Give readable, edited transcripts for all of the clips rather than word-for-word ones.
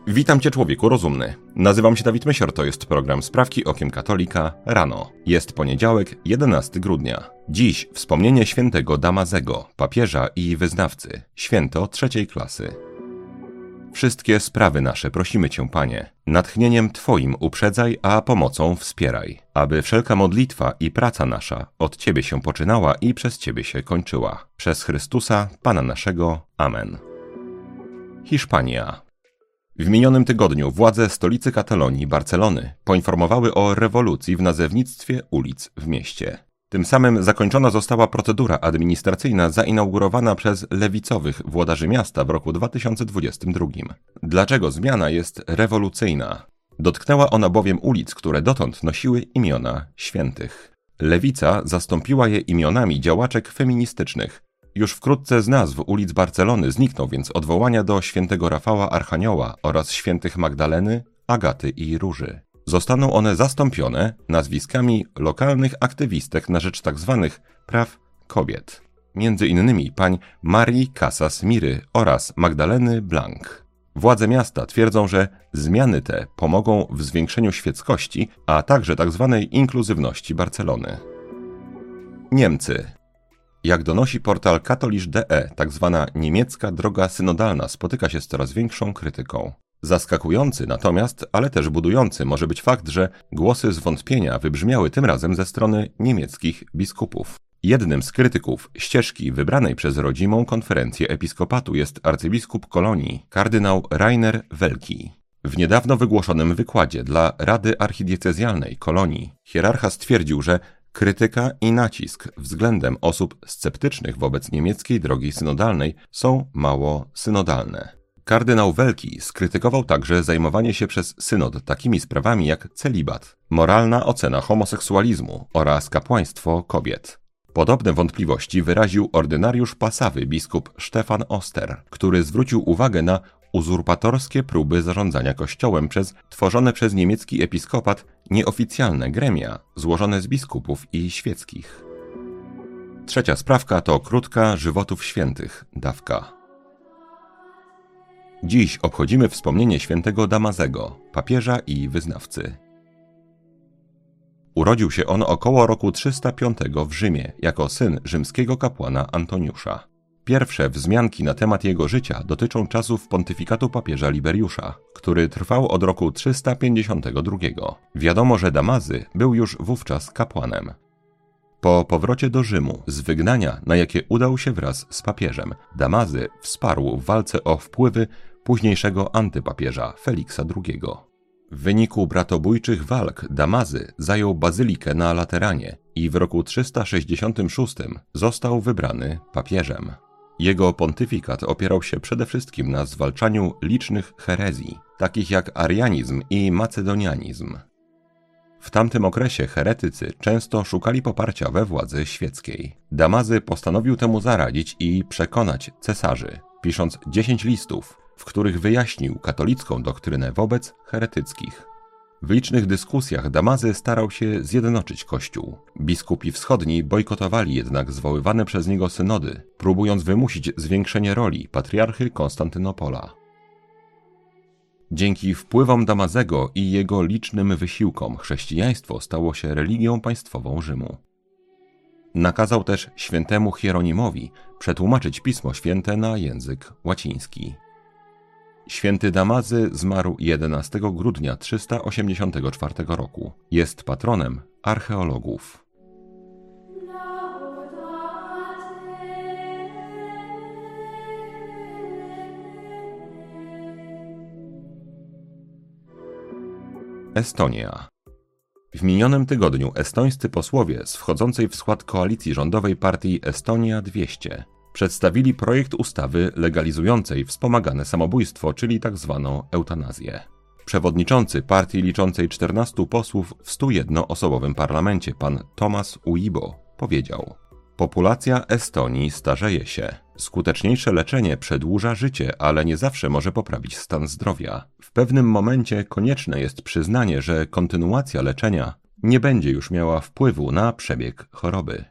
Witam Cię, człowieku rozumny. Nazywam się Dawid Mysior, to jest program Sprawki okiem katolika rano. Jest poniedziałek, 11 grudnia. Dziś wspomnienie świętego Damazego, papieża i wyznawcy, święto trzeciej klasy. Wszystkie sprawy nasze prosimy Cię, Panie, natchnieniem Twoim uprzedzaj, a pomocą wspieraj, aby wszelka modlitwa i praca nasza od Ciebie się poczynała i przez Ciebie się kończyła. Przez Chrystusa, Pana naszego. Amen. Hiszpania. W minionym tygodniu władze stolicy Katalonii, Barcelony, poinformowały o rewolucji w nazewnictwie ulic w mieście. Tym samym zakończona została procedura administracyjna zainaugurowana przez lewicowych włodarzy miasta w roku 2022. Dlaczego zmiana jest rewolucyjna? Dotknęła ona bowiem ulic, które dotąd nosiły imiona świętych. Lewica zastąpiła je imionami działaczek feministycznych. Już wkrótce z nazw ulic Barcelony znikną więc odwołania do świętego Rafała Archanioła oraz świętych Magdaleny, Agaty i Róży. Zostaną one zastąpione nazwiskami lokalnych aktywistek na rzecz tzw. praw kobiet. Między innymi pań Marii Casas Miry oraz Magdaleny Blanc. Władze miasta twierdzą, że zmiany te pomogą w zwiększeniu świeckości, a także tzw. inkluzywności Barcelony. Niemcy. Jak donosi portal Katholisch.de, tzw. niemiecka droga synodalna spotyka się z coraz większą krytyką. Zaskakujący natomiast, ale też budujący może być fakt, że głosy zwątpienia wybrzmiały tym razem ze strony niemieckich biskupów. Jednym z krytyków ścieżki wybranej przez rodzimą konferencję episkopatu jest arcybiskup Kolonii, kardynał Rainer Welki. W niedawno wygłoszonym wykładzie dla Rady Archidiecezjalnej Kolonii hierarcha stwierdził, że krytyka i nacisk względem osób sceptycznych wobec niemieckiej drogi synodalnej są mało synodalne. Kardynał Welki skrytykował także zajmowanie się przez synod takimi sprawami jak celibat, moralna ocena homoseksualizmu oraz kapłaństwo kobiet. Podobne wątpliwości wyraził ordynariusz Pasawy biskup Stefan Oster, który zwrócił uwagę na uzurpatorskie próby zarządzania Kościołem przez tworzone przez niemiecki episkopat nieoficjalne gremia złożone z biskupów i świeckich. Trzecia sprawka to krótka żywotów świętych, dawka. Dziś obchodzimy wspomnienie świętego Damazego, papieża i wyznawcy. Urodził się on około roku 305 w Rzymie jako syn rzymskiego kapłana Antoniusza. Pierwsze wzmianki na temat jego życia dotyczą czasów pontyfikatu papieża Liberiusza, który trwał od roku 352. Wiadomo, że Damazy był już wówczas kapłanem. Po powrocie do Rzymu z wygnania, na jakie udał się wraz z papieżem, Damazy wsparł w walce o wpływy późniejszego antypapieża Feliksa II. W wyniku bratobójczych walk Damazy zajął bazylikę na Lateranie i w roku 366 został wybrany papieżem. Jego pontyfikat opierał się przede wszystkim na zwalczaniu licznych herezji, takich jak arianizm i macedonianizm. W tamtym okresie heretycy często szukali poparcia we władzy świeckiej. Damazy postanowił temu zaradzić i przekonać cesarzy, pisząc 10 listów, w których wyjaśnił katolicką doktrynę wobec heretyckich. W licznych dyskusjach Damazy starał się zjednoczyć Kościół. Biskupi wschodni bojkotowali jednak zwoływane przez niego synody, próbując wymusić zwiększenie roli patriarchy Konstantynopola. Dzięki wpływom Damazego i jego licznym wysiłkom chrześcijaństwo stało się religią państwową Rzymu. Nakazał też świętemu Hieronimowi przetłumaczyć Pismo Święte na język łaciński. Święty Damazy zmarł 11 grudnia 384 roku. Jest patronem archeologów. Estonia. W minionym tygodniu estońscy posłowie z wchodzącej w skład koalicji rządowej partii Estonia 200 przedstawili projekt ustawy legalizującej wspomagane samobójstwo, czyli tzw. eutanazję. Przewodniczący partii liczącej 14 posłów w 101-osobowym parlamencie, pan Tomasz Uibo, powiedział: populacja Estonii starzeje się. Skuteczniejsze leczenie przedłuża życie, ale nie zawsze może poprawić stan zdrowia. W pewnym momencie konieczne jest przyznanie, że kontynuacja leczenia nie będzie już miała wpływu na przebieg choroby.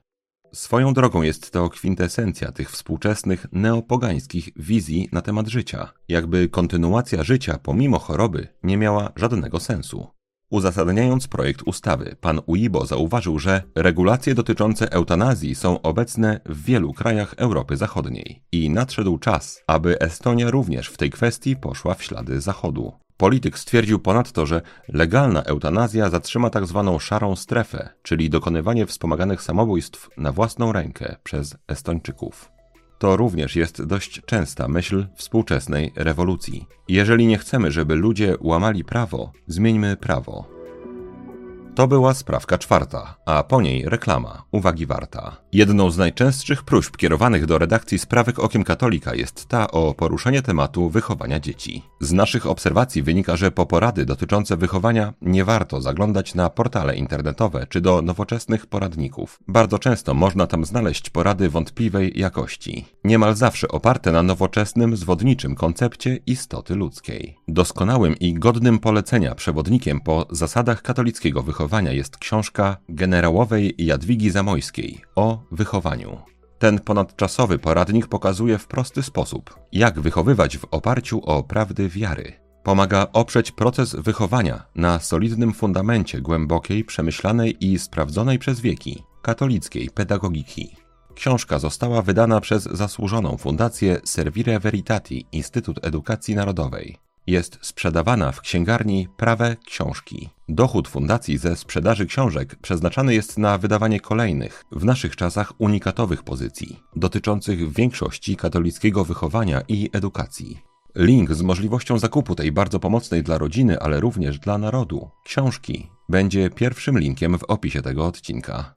Swoją drogą jest to kwintesencja tych współczesnych neopogańskich wizji na temat życia, jakby kontynuacja życia pomimo choroby nie miała żadnego sensu. Uzasadniając projekt ustawy, pan Uibo zauważył, że regulacje dotyczące eutanazji są obecne w wielu krajach Europy Zachodniej i nadszedł czas, aby Estonia również w tej kwestii poszła w ślady Zachodu. Polityk stwierdził ponadto, że legalna eutanazja zatrzyma tzw. szarą strefę, czyli dokonywanie wspomaganych samobójstw na własną rękę przez Estończyków. To również jest dość częsta myśl współczesnej rewolucji. Jeżeli nie chcemy, żeby ludzie łamali prawo, zmieńmy prawo. To była sprawka czwarta, a po niej reklama, uwagi warta. Jedną z najczęstszych próśb kierowanych do redakcji Sprawek Okiem Katolika jest ta o poruszenie tematu wychowania dzieci. Z naszych obserwacji wynika, że po porady dotyczące wychowania nie warto zaglądać na portale internetowe czy do nowoczesnych poradników. Bardzo często można tam znaleźć porady wątpliwej jakości, niemal zawsze oparte na nowoczesnym, zwodniczym koncepcie istoty ludzkiej. Doskonałym i godnym polecenia przewodnikiem po zasadach katolickiego wychowania jest książka generałowej Jadwigi Zamojskiej o wychowaniu. Ten ponadczasowy poradnik pokazuje w prosty sposób, jak wychowywać w oparciu o prawdy wiary. Pomaga oprzeć proces wychowania na solidnym fundamencie głębokiej, przemyślanej i sprawdzonej przez wieki katolickiej pedagogiki. Książka została wydana przez zasłużoną fundację Servire Veritati Instytut Edukacji Narodowej. Jest sprzedawana w księgarni Prawe Książki. Dochód fundacji ze sprzedaży książek przeznaczany jest na wydawanie kolejnych, w naszych czasach unikatowych pozycji, dotyczących w większości katolickiego wychowania i edukacji. Link z możliwością zakupu tej bardzo pomocnej dla rodziny, ale również dla narodu książki będzie pierwszym linkiem w opisie tego odcinka.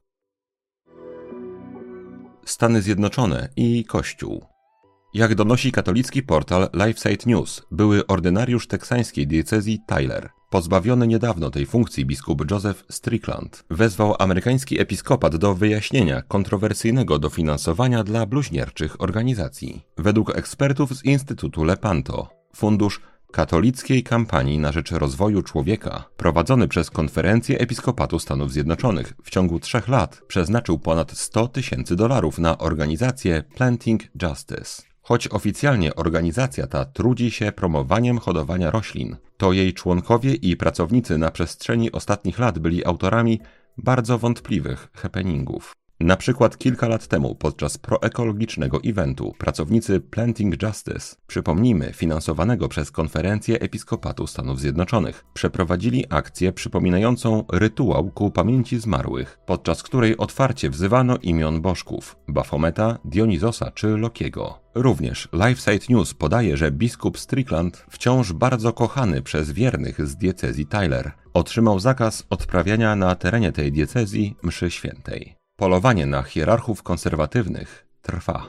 Stany Zjednoczone i Kościół. Jak donosi katolicki portal LifeSite News, były ordynariusz teksańskiej diecezji Tyler, pozbawiony niedawno tej funkcji biskup Joseph Strickland, wezwał amerykański episkopat do wyjaśnienia kontrowersyjnego dofinansowania dla bluźnierczych organizacji. Według ekspertów z Instytutu Lepanto, fundusz katolickiej kampanii na rzecz rozwoju człowieka, prowadzony przez Konferencję Episkopatu Stanów Zjednoczonych, w ciągu 3 lat przeznaczył ponad $100,000 na organizację Planting Justice. Choć oficjalnie organizacja ta trudzi się promowaniem hodowania roślin, to jej członkowie i pracownicy na przestrzeni ostatnich lat byli autorami bardzo wątpliwych happeningów. Na przykład kilka lat temu podczas proekologicznego eventu pracownicy Planting Justice, przypomnijmy, finansowanego przez Konferencję Episkopatu Stanów Zjednoczonych, przeprowadzili akcję przypominającą rytuał ku pamięci zmarłych, podczas której otwarcie wzywano imion bożków Bafometa, Dionizosa czy Lokiego. Również LifeSite News podaje, że biskup Strickland, wciąż bardzo kochany przez wiernych z diecezji Tyler, otrzymał zakaz odprawiania na terenie tej diecezji mszy świętej. Polowanie na hierarchów konserwatywnych trwa.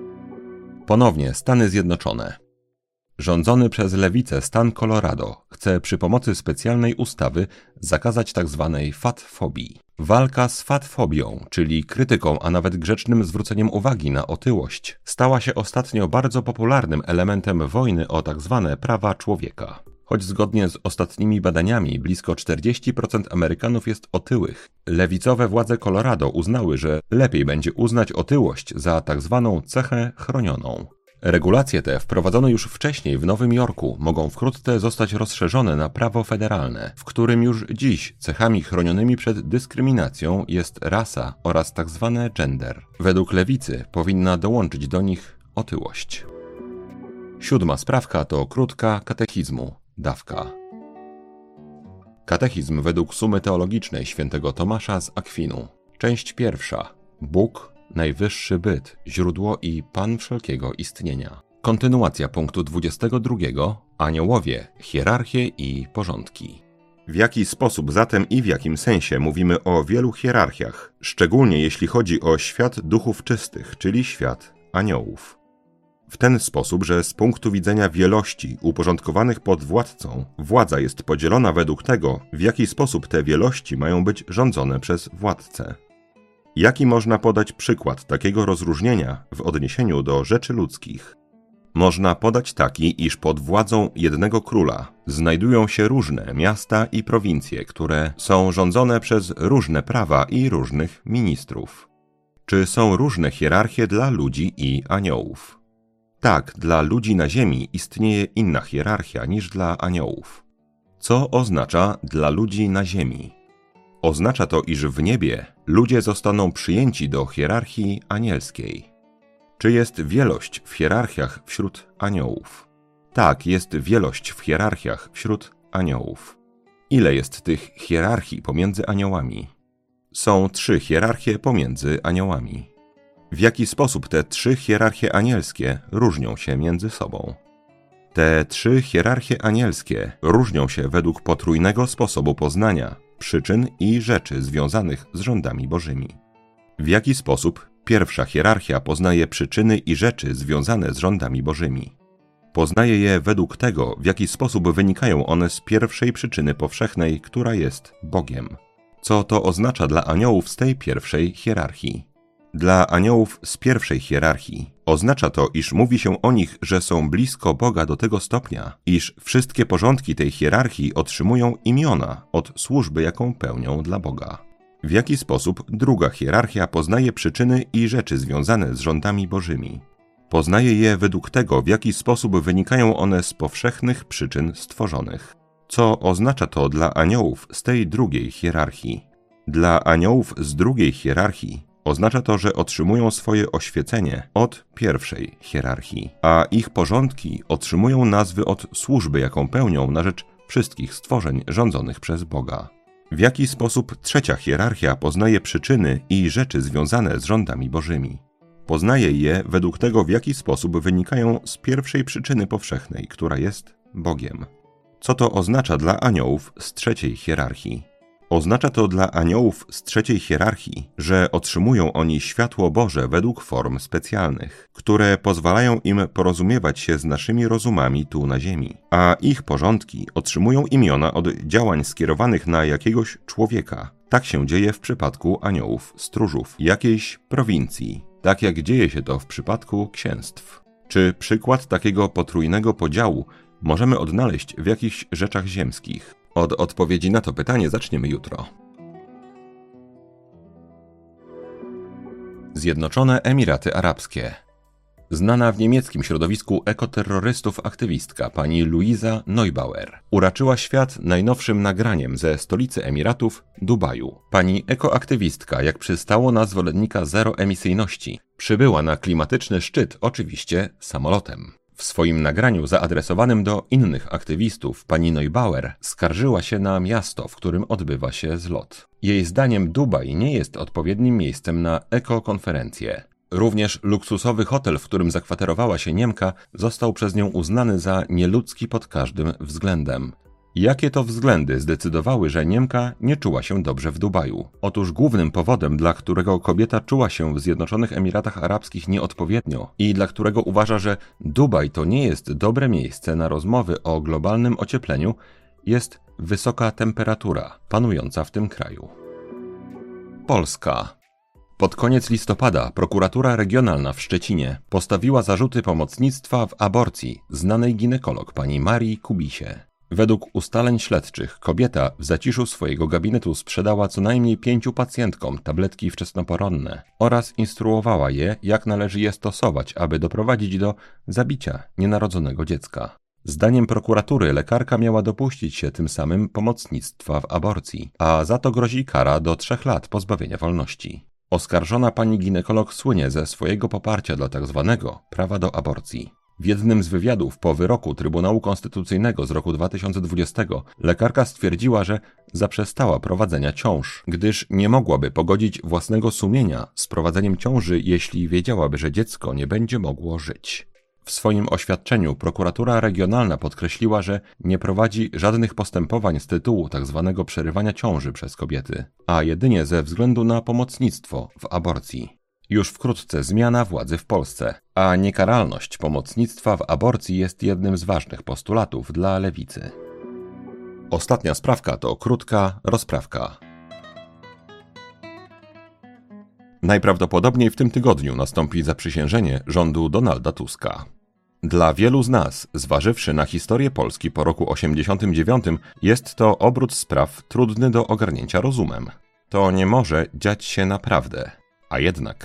Ponownie Stany Zjednoczone. Rządzony przez lewicę stan Colorado chce przy pomocy specjalnej ustawy zakazać tzw. fatfobii. Walka z fatfobią, czyli krytyką, a nawet grzecznym zwróceniem uwagi na otyłość, stała się ostatnio bardzo popularnym elementem wojny o tzw. prawa człowieka. Choć zgodnie z ostatnimi badaniami blisko 40% Amerykanów jest otyłych, lewicowe władze Colorado uznały, że lepiej będzie uznać otyłość za tzw. cechę chronioną. Regulacje te, wprowadzone już wcześniej w Nowym Jorku, mogą wkrótce zostać rozszerzone na prawo federalne, w którym już dziś cechami chronionymi przed dyskryminacją jest rasa oraz tzw. gender. Według lewicy powinna dołączyć do nich otyłość. 7. sprawka to krótka katechizmu. Dawka. Katechizm według sumy teologicznej świętego Tomasza z Akwinu. Część 1. Bóg, najwyższy byt, źródło i Pan wszelkiego istnienia. Kontynuacja punktu 22. Aniołowie, hierarchie i porządki. W jaki sposób zatem i w jakim sensie mówimy o wielu hierarchiach, szczególnie jeśli chodzi o świat duchów czystych, czyli świat aniołów? W ten sposób, że z punktu widzenia wielości uporządkowanych pod władcą, władza jest podzielona według tego, w jaki sposób te wielości mają być rządzone przez władcę. Jaki można podać przykład takiego rozróżnienia w odniesieniu do rzeczy ludzkich? Można podać taki, iż pod władzą jednego króla znajdują się różne miasta i prowincje, które są rządzone przez różne prawa i różnych ministrów. Czy są różne hierarchie dla ludzi i aniołów? Tak, dla ludzi na ziemi istnieje inna hierarchia niż dla aniołów. Co oznacza dla ludzi na ziemi? Oznacza to, iż w niebie ludzie zostaną przyjęci do hierarchii anielskiej. Czy jest wielość w hierarchiach wśród aniołów? Tak, jest wielość w hierarchiach wśród aniołów. Ile jest tych hierarchii pomiędzy aniołami? Są 3 hierarchie pomiędzy aniołami. W jaki sposób te 3 hierarchie anielskie różnią się między sobą? Te 3 hierarchie anielskie różnią się według potrójnego sposobu poznania, przyczyn i rzeczy związanych z rządami bożymi. W jaki sposób pierwsza hierarchia poznaje przyczyny i rzeczy związane z rządami bożymi? Poznaje je według tego, w jaki sposób wynikają one z pierwszej przyczyny powszechnej, która jest Bogiem. Co to oznacza dla aniołów z tej pierwszej hierarchii? Dla aniołów z pierwszej hierarchii oznacza to, iż mówi się o nich, że są blisko Boga do tego stopnia, iż wszystkie porządki tej hierarchii otrzymują imiona od służby, jaką pełnią dla Boga. W jaki sposób druga hierarchia poznaje przyczyny i rzeczy związane z rządami bożymi? Poznaje je według tego, w jaki sposób wynikają one z powszechnych przyczyn stworzonych. Co oznacza to dla aniołów z tej drugiej hierarchii? Dla aniołów z drugiej hierarchii oznacza to, że otrzymują swoje oświecenie od pierwszej hierarchii, a ich porządki otrzymują nazwy od służby, jaką pełnią na rzecz wszystkich stworzeń rządzonych przez Boga. W jaki sposób trzecia hierarchia poznaje przyczyny i rzeczy związane z rządami bożymi? Poznaje je według tego, w jaki sposób wynikają z pierwszej przyczyny powszechnej, która jest Bogiem. Co to oznacza dla aniołów z trzeciej hierarchii? Oznacza to dla aniołów z trzeciej hierarchii, że otrzymują oni światło Boże według form specjalnych, które pozwalają im porozumiewać się z naszymi rozumami tu na ziemi, a ich porządki otrzymują imiona od działań skierowanych na jakiegoś człowieka. Tak się dzieje w przypadku aniołów stróżów jakiejś prowincji, tak jak dzieje się to w przypadku księstw. Czy przykład takiego potrójnego podziału możemy odnaleźć w jakichś rzeczach ziemskich? Od odpowiedzi na to pytanie zaczniemy jutro. Zjednoczone Emiraty Arabskie. Znana w niemieckim środowisku ekoterrorystów aktywistka pani Luisa Neubauer uraczyła świat najnowszym nagraniem ze stolicy Emiratów, Dubaju. Pani ekoaktywistka, jak przystało na zwolennika zeroemisyjności, przybyła na klimatyczny szczyt oczywiście samolotem. W swoim nagraniu zaadresowanym do innych aktywistów pani Neubauer skarżyła się na miasto, w którym odbywa się zlot. Jej zdaniem Dubaj nie jest odpowiednim miejscem na ekokonferencję. Również luksusowy hotel, w którym zakwaterowała się Niemka, został przez nią uznany za nieludzki pod każdym względem. Jakie to względy zdecydowały, że Niemka nie czuła się dobrze w Dubaju? Otóż głównym powodem, dla którego kobieta czuła się w Zjednoczonych Emiratach Arabskich nieodpowiednio i dla którego uważa, że Dubaj to nie jest dobre miejsce na rozmowy o globalnym ociepleniu, jest wysoka temperatura panująca w tym kraju. Polska. Pod koniec listopada prokuratura regionalna w Szczecinie postawiła zarzuty pomocnictwa w aborcji znanej ginekolog pani Marii Kubisie. Według ustaleń śledczych kobieta w zaciszu swojego gabinetu sprzedała co najmniej 5 pacjentkom tabletki wczesnoporonne oraz instruowała je, jak należy je stosować, aby doprowadzić do zabicia nienarodzonego dziecka. Zdaniem prokuratury lekarka miała dopuścić się tym samym pomocnictwa w aborcji, a za to grozi kara do 3 lat pozbawienia wolności. Oskarżona pani ginekolog słynie ze swojego poparcia dla tzw. prawa do aborcji. W jednym z wywiadów po wyroku Trybunału Konstytucyjnego z roku 2020 lekarka stwierdziła, że zaprzestała prowadzenia ciąż, gdyż nie mogłaby pogodzić własnego sumienia z prowadzeniem ciąży, jeśli wiedziałaby, że dziecko nie będzie mogło żyć. W swoim oświadczeniu prokuratura regionalna podkreśliła, że nie prowadzi żadnych postępowań z tytułu tzw. przerywania ciąży przez kobiety, a jedynie ze względu na pomocnictwo w aborcji. Już wkrótce zmiana władzy w Polsce, a niekaralność pomocnictwa w aborcji jest jednym z ważnych postulatów dla lewicy. Ostatnia sprawka to krótka rozprawka. Najprawdopodobniej w tym tygodniu nastąpi zaprzysiężenie rządu Donalda Tuska. Dla wielu z nas, zważywszy na historię Polski po roku 89, jest to obrót spraw trudny do ogarnięcia rozumem. To nie może dziać się naprawdę, a jednak...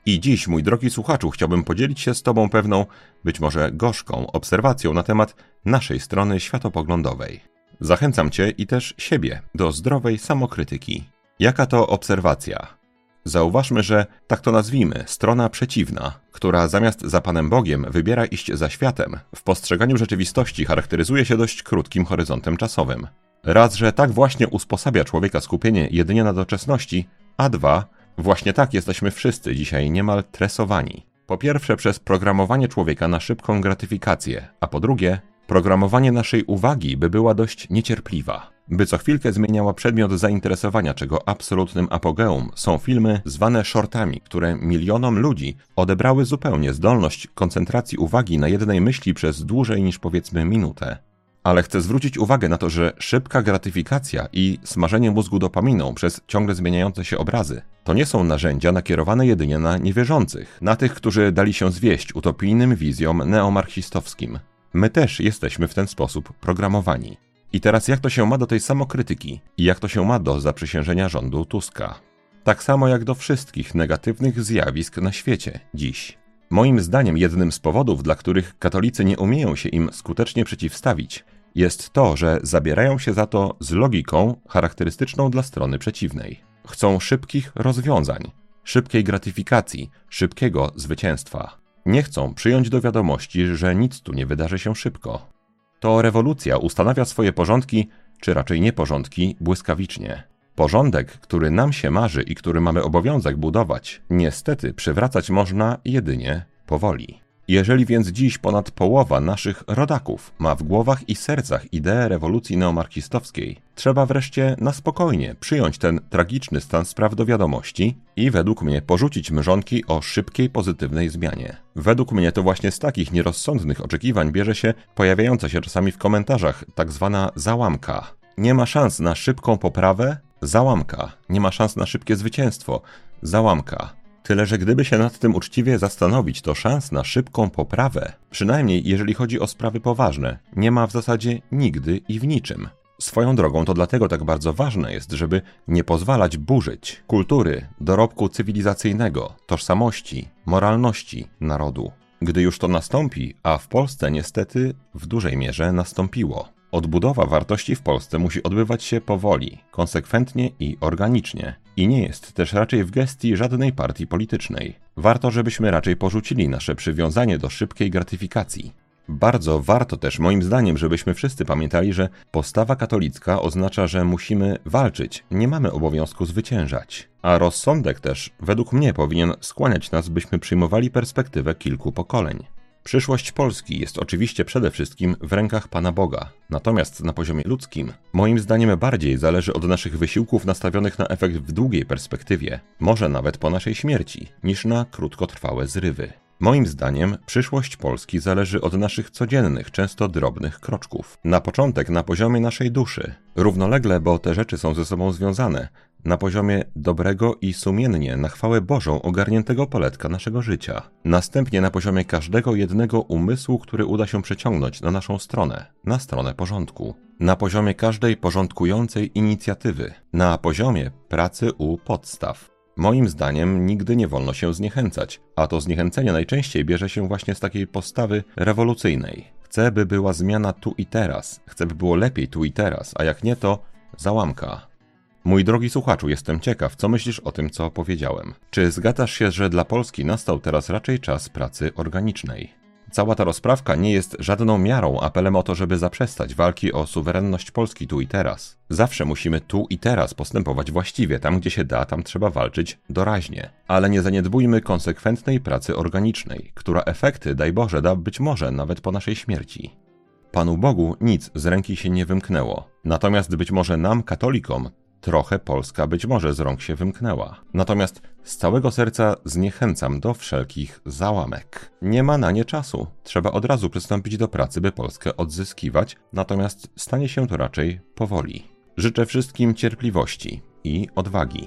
I dziś, mój drogi słuchaczu, chciałbym podzielić się z Tobą pewną, być może gorzką, obserwacją na temat naszej strony światopoglądowej. Zachęcam Cię i też siebie do zdrowej samokrytyki. Jaka to obserwacja? Zauważmy, że, tak to nazwijmy, strona przeciwna, która zamiast za Panem Bogiem wybiera iść za światem, w postrzeganiu rzeczywistości charakteryzuje się dość krótkim horyzontem czasowym. Raz, że tak właśnie usposabia człowieka skupienie jedynie na doczesności, a dwa, właśnie tak jesteśmy wszyscy dzisiaj niemal tresowani. Po pierwsze przez programowanie człowieka na szybką gratyfikację, a po drugie programowanie naszej uwagi, by była dość niecierpliwa, by co chwilkę zmieniała przedmiot zainteresowania, czego absolutnym apogeum są filmy zwane shortami, które milionom ludzi odebrały zupełnie zdolność koncentracji uwagi na jednej myśli przez dłużej niż powiedzmy minutę. Ale chcę zwrócić uwagę na to, że szybka gratyfikacja i smażenie mózgu dopaminą przez ciągle zmieniające się obrazy to nie są narzędzia nakierowane jedynie na niewierzących, na tych, którzy dali się zwieść utopijnym wizjom neomarksistowskim. My też jesteśmy w ten sposób programowani. I teraz jak to się ma do tej samokrytyki i jak to się ma do zaprzysiężenia rządu Tuska? Tak samo jak do wszystkich negatywnych zjawisk na świecie dziś. Moim zdaniem jednym z powodów, dla których katolicy nie umieją się im skutecznie przeciwstawić, jest to, że zabierają się za to z logiką charakterystyczną dla strony przeciwnej. Chcą szybkich rozwiązań, szybkiej gratyfikacji, szybkiego zwycięstwa. Nie chcą przyjąć do wiadomości, że nic tu nie wydarzy się szybko. To rewolucja ustanawia swoje porządki, czy raczej nieporządki, błyskawicznie. Porządek, który nam się marzy i który mamy obowiązek budować, niestety przywracać można jedynie powoli. Jeżeli więc dziś ponad połowa naszych rodaków ma w głowach i sercach ideę rewolucji neomarksistowskiej, trzeba wreszcie na spokojnie przyjąć ten tragiczny stan spraw do wiadomości i według mnie porzucić mrzonki o szybkiej, pozytywnej zmianie. Według mnie to właśnie z takich nierozsądnych oczekiwań bierze się pojawiająca się czasami w komentarzach tak zwana załamka. Nie ma szans na szybką poprawę? Załamka. Nie ma szans na szybkie zwycięstwo? Załamka. Tyle, że gdyby się nad tym uczciwie zastanowić, to szans na szybką poprawę, przynajmniej jeżeli chodzi o sprawy poważne, nie ma w zasadzie nigdy i w niczym. Swoją drogą to dlatego tak bardzo ważne jest, żeby nie pozwalać burzyć kultury, dorobku cywilizacyjnego, tożsamości, moralności narodu. Gdy już to nastąpi, a w Polsce niestety w dużej mierze nastąpiło. Odbudowa wartości w Polsce musi odbywać się powoli, konsekwentnie i organicznie. I nie jest też raczej w gestii żadnej partii politycznej. Warto, żebyśmy raczej porzucili nasze przywiązanie do szybkiej gratyfikacji. Bardzo warto też, moim zdaniem, żebyśmy wszyscy pamiętali, że postawa katolicka oznacza, że musimy walczyć, nie mamy obowiązku zwyciężać. A rozsądek też, według mnie, powinien skłaniać nas, byśmy przyjmowali perspektywę kilku pokoleń. Przyszłość Polski jest oczywiście przede wszystkim w rękach Pana Boga, natomiast na poziomie ludzkim, moim zdaniem bardziej zależy od naszych wysiłków nastawionych na efekt w długiej perspektywie, może nawet po naszej śmierci, niż na krótkotrwałe zrywy. Moim zdaniem przyszłość Polski zależy od naszych codziennych, często drobnych kroczków. Na początek na poziomie naszej duszy, równolegle, bo te rzeczy są ze sobą związane, na poziomie dobrego i sumiennie na chwałę Bożą ogarniętego poletka naszego życia. Następnie na poziomie każdego jednego umysłu, który uda się przeciągnąć na naszą stronę, na stronę porządku. Na poziomie każdej porządkującej inicjatywy, na poziomie pracy u podstaw. Moim zdaniem nigdy nie wolno się zniechęcać, a to zniechęcenie najczęściej bierze się właśnie z takiej postawy rewolucyjnej. Chcę, by była zmiana tu i teraz, chcę, by było lepiej tu i teraz, a jak nie, to załamka. Mój drogi słuchaczu, jestem ciekaw, co myślisz o tym, co powiedziałem. Czy zgadzasz się, że dla Polski nastał teraz raczej czas pracy organicznej? Cała ta rozprawka nie jest żadną miarą, apelem o to, żeby zaprzestać walki o suwerenność Polski tu i teraz. Zawsze musimy tu i teraz postępować właściwie, tam gdzie się da, tam trzeba walczyć doraźnie. Ale nie zaniedbujmy konsekwentnej pracy organicznej, która efekty, daj Boże, da być może nawet po naszej śmierci. Panu Bogu nic z ręki się nie wymknęło. Natomiast być może nam, katolikom, trochę Polska być może z rąk się wymknęła. Natomiast z całego serca zniechęcam do wszelkich załamek. Nie ma na nie czasu. Trzeba od razu przystąpić do pracy, by Polskę odzyskiwać, natomiast stanie się to raczej powoli. Życzę wszystkim cierpliwości i odwagi.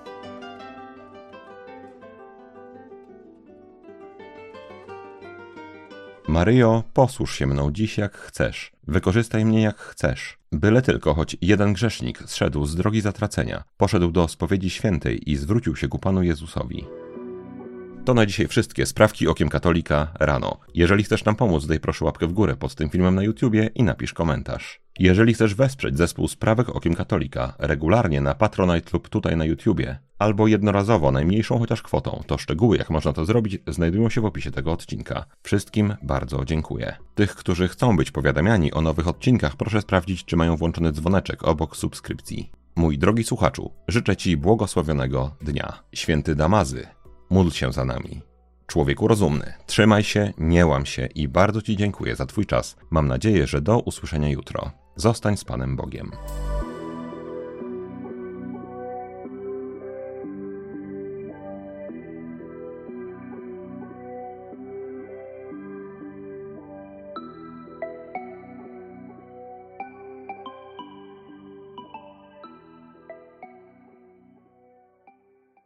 Maryjo, posłuż się mną dziś jak chcesz, wykorzystaj mnie jak chcesz, byle tylko choć jeden grzesznik zszedł z drogi zatracenia, poszedł do spowiedzi świętej i zwrócił się ku Panu Jezusowi. To na dzisiaj wszystkie sprawki okiem katolika rano. Jeżeli chcesz nam pomóc, daj proszę łapkę w górę pod tym filmem na YouTubie i napisz komentarz. Jeżeli chcesz wesprzeć zespół Sprawek Okiem Katolika regularnie na Patronite lub tutaj na YouTubie, albo jednorazowo najmniejszą chociaż kwotą, to szczegóły jak można to zrobić znajdują się w opisie tego odcinka. Wszystkim bardzo dziękuję. Tych, którzy chcą być powiadamiani o nowych odcinkach, proszę sprawdzić, czy mają włączony dzwoneczek obok subskrypcji. Mój drogi słuchaczu, życzę Ci błogosławionego dnia. Święty Damazy, módl się za nami. Człowieku rozumny, trzymaj się, nie łam się i bardzo Ci dziękuję za Twój czas. Mam nadzieję, że do usłyszenia jutro. Zostań z Panem Bogiem.